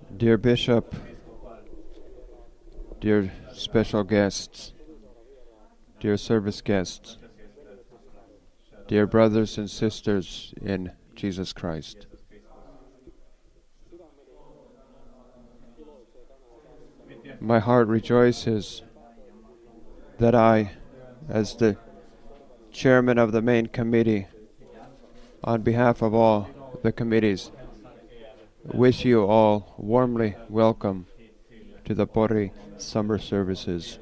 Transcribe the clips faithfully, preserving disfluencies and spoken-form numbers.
Dear Bishop, dear special guests, dear service guests, dear brothers and sisters in Jesus Christ. My heart rejoices that I, as the chairman of the main committee, on behalf of all the committees, wish you all warmly welcome to the Pori summer services.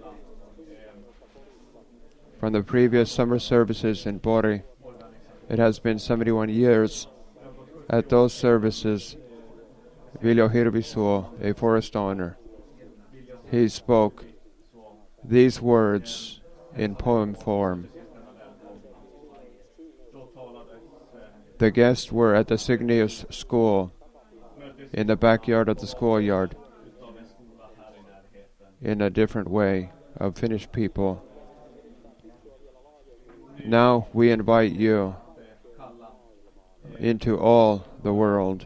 From the previous summer services in Pori, it has been seventy-one years. At those services, Viljo Hirvisuo, a forest owner, he spoke these words in poem form. The guests were at the Signius school, in the backyard of the schoolyard, in a different way of Finnish people. Now we invite you into all the world.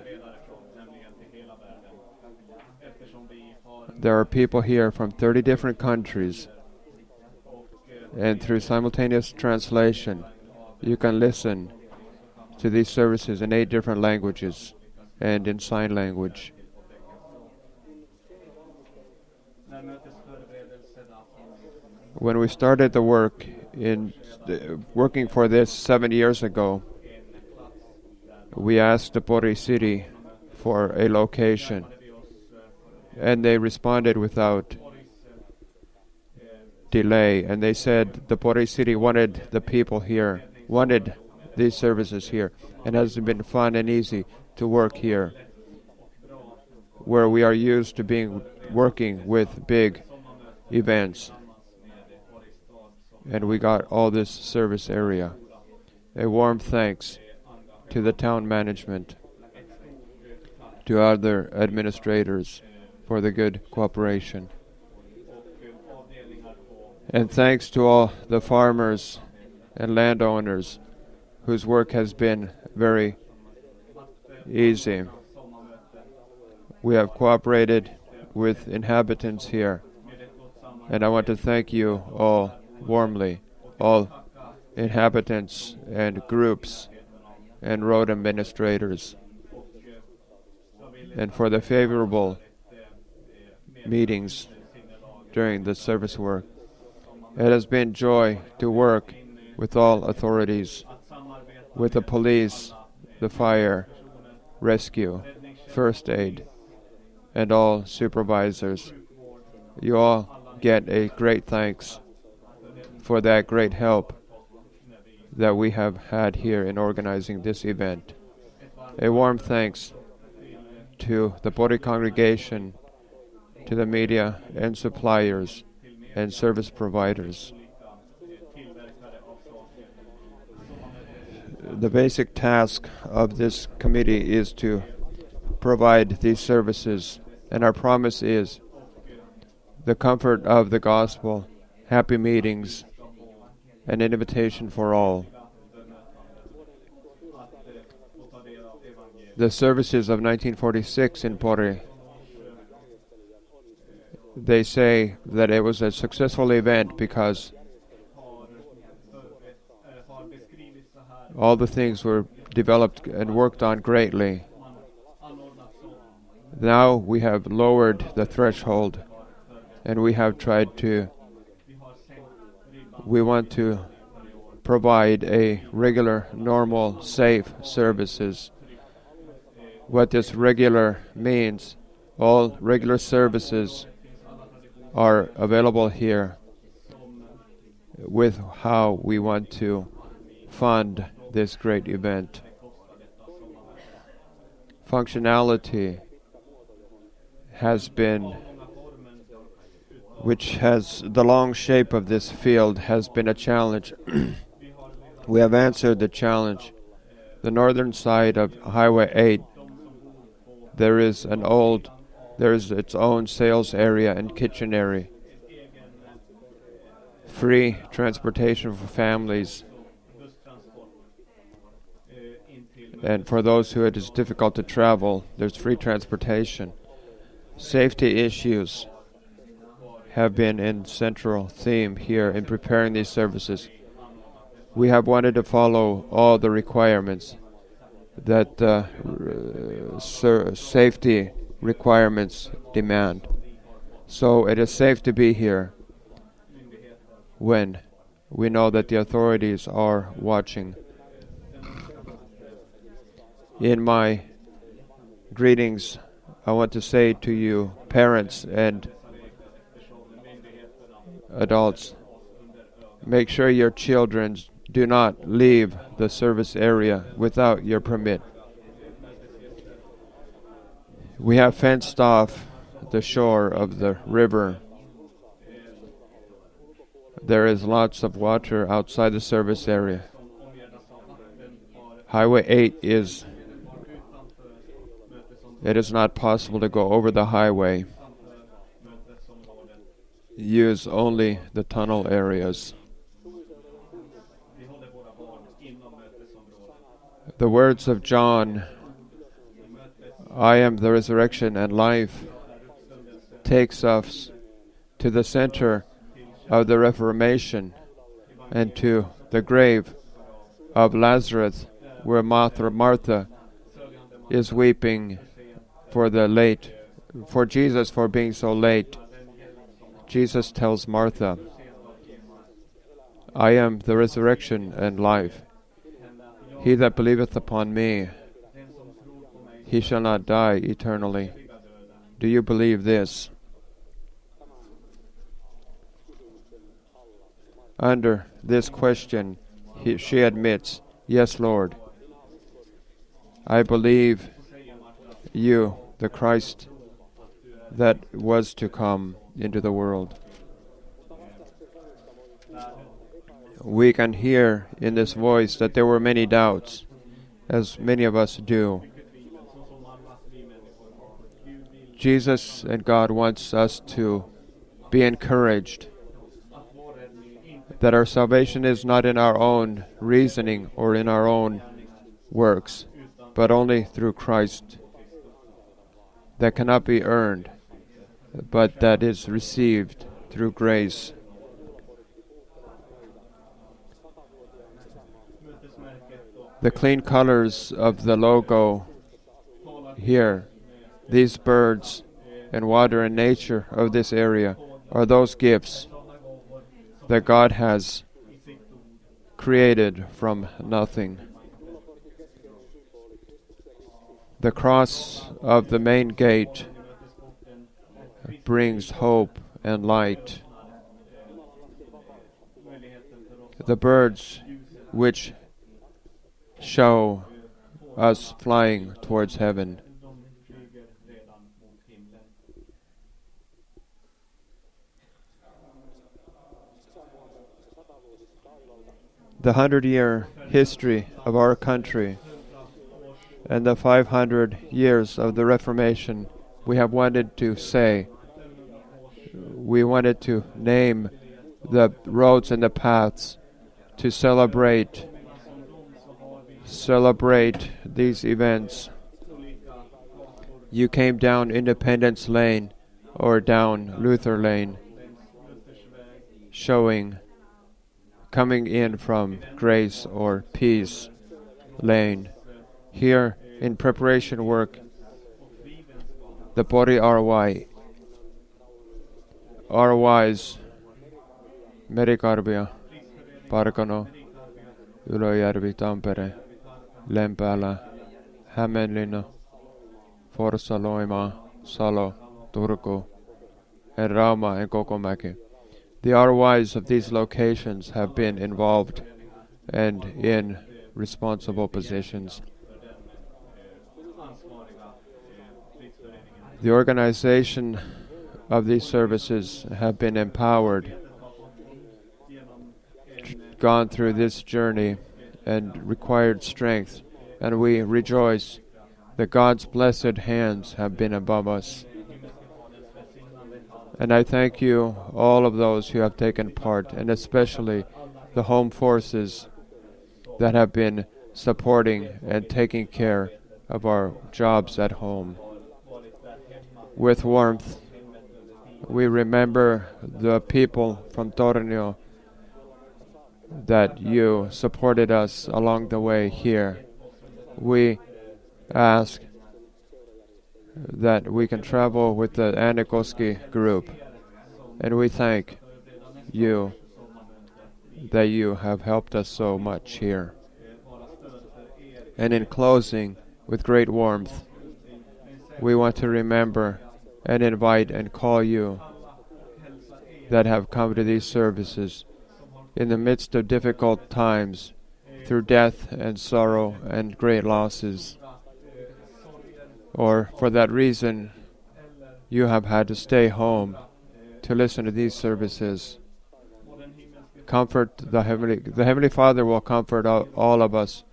There are people here from thirty different countries, and through simultaneous translation, you can listen to these services in eight different languages and in sign language. When we started the work in uh, working for this seven years ago, we asked the Pori city for a location, and they responded without delay, and they said the Pori city wanted the people here, wanted these services here, and it has been fun and easy to work here, where we are used to being working with big events, and we got all this service area. A warm thanks to the town management, to other administrators for the good cooperation, and thanks to all the farmers and landowners whose work has been very easy. We have cooperated with inhabitants here, and I want to thank you all warmly, all inhabitants and groups and road administrators, and for the favorable meetings during the service work. It has been joy to work with all authorities, with the police, the fire, rescue, first aid, and all supervisors. You all get a great thanks for that great help that we have had here in organizing this event. A warm thanks to the Pori congregation, to the media and suppliers and service providers. The basic task of this committee is to provide these services, and our promise is the comfort of the gospel, happy meetings, and an invitation for all. The services of nineteen forty-six in Pori, they say that it was a successful event because all the things were developed and worked on greatly. Now we have lowered the threshold, and we have tried to, we want to provide a regular, normal, safe services. What this regular means, all regular services are available here with how we want to fund this great event. Functionality has been, which has, the long shape of this field has been a challenge. We have answered the challenge. The northern side of Highway eight, there is an old, there is its own sales area and kitchen area. Free transportation for families. And for those who it is difficult to travel, there's free transportation. Safety issues have been in central theme here in preparing these services. We have wanted to follow all the requirements that the uh, uh, safety requirements demand. So it is safe to be here when we know that the authorities are watching. In my greetings, I want to say to you, parents and adults, make sure your children do not leave the service area without your permit. We have fenced off the shore of the river. There is lots of water outside the service area. Highway eight is, it is not possible to go over the highway. Use only the tunnel areas. The words of John, I am the resurrection and life, takes us to the center of the Reformation and to the grave of Lazarus, where Martha, Martha is weeping for the late, for Jesus for being so late. Jesus tells Martha, I am the resurrection and life. He that believeth upon me, he shall not die eternally. Do you believe this? Under this question, he, she admits, yes, Lord, I believe you, the Christ that was to come into the world. We can hear in this voice that there were many doubts, as many of us do. Jesus and God wants us to be encouraged that our salvation is not in our own reasoning or in our own works, but only through Christ, that cannot be earned, but that is received through grace. The clean colors of the logo here, these birds and water and nature of this area, are those gifts that God has created from nothing. The cross of the main gate brings hope and light. The birds which show us flying towards heaven. The hundred-year history of our country and the five hundred years of the Reformation, we have wanted to say, we wanted to name the roads and the paths to celebrate celebrate these events. You came down Independence Lane or down Luther Lane, showing coming in from Grace or Peace Lane. Here in preparation work, the Pori R Y, R Ys, Merikarbia, Parkano, Ylöjärvi, Tampere, Lempäälä, Hämeenlinna, Forssa, Loimaa, Salo, Turku, and Rauma and Kokomäki. The R Ys of these locations have been involved and in responsible positions. The organization of these services have been empowered, gone through this journey and required strength, and we rejoice that God's blessed hands have been above us. And I thank you, all of those who have taken part, and especially the home forces that have been supporting and taking care of our jobs at home. with warmth. We remember the people from Tornio that you supported us along the way here. We ask that we can travel with the Äänekoski group, and we thank you that you have helped us so much here. And in closing, with great warmth, we want to remember and invite and call you that have come to these services in the midst of difficult times, through death and sorrow and great losses, or for that reason you have had to stay home to listen to these services. Comfort the Heavenly, the Heavenly Father will comfort all, all of us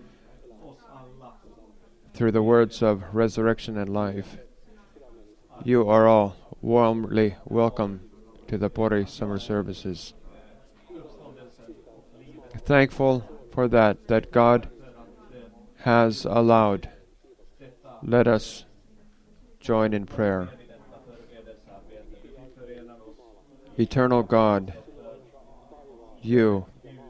through the words of resurrection and life. You are all warmly welcome to the Pori summer services. Thankful for that, that God has allowed. Let us join in prayer. Eternal God, you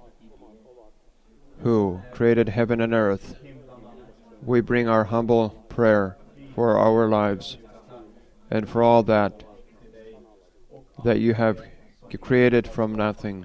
who created heaven and earth, we bring our humble prayer for our lives and for all that that you have created from nothing.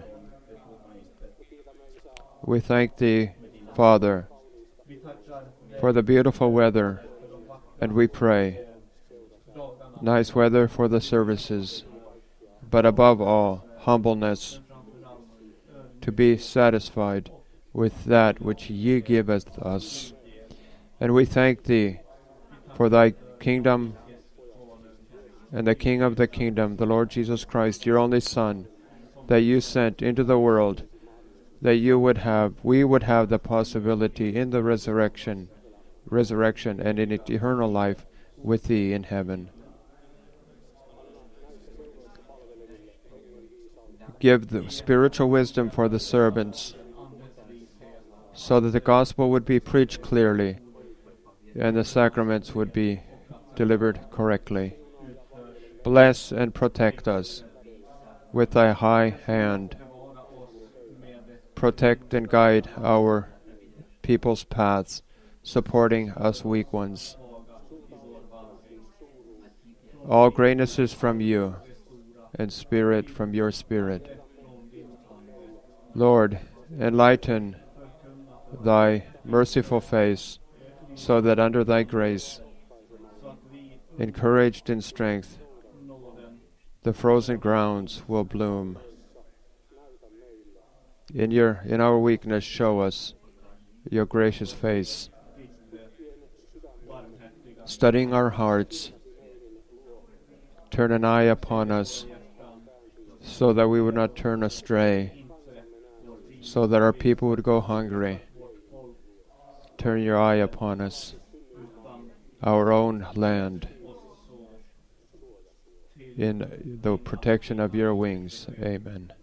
We thank thee, Father, for the beautiful weather, and we pray nice weather for the services, but above all, humbleness, to be satisfied with that which ye giveth us. And we thank thee for thy kingdom and the King of the kingdom, the Lord Jesus Christ, your only Son, that you sent into the world, that you would have, we would have the possibility in the resurrection, resurrection and in eternal life with thee in heaven. Give the spiritual wisdom for the servants, so that the gospel would be preached clearly and the sacraments would be delivered correctly. Bless and protect us with thy high hand. Protect and guide our people's paths, supporting us weak ones. All greatness is from you, and spirit from your spirit. Lord, enlighten thy merciful face, so that under thy grace, encouraged in strength, the frozen grounds will bloom. In your, in our weakness, show us your gracious face. Studying our hearts, turn an eye upon us, so that we would not turn astray, so that our people would go hungry. Turn your eye upon us, our own land, in the protection of your wings. Amen.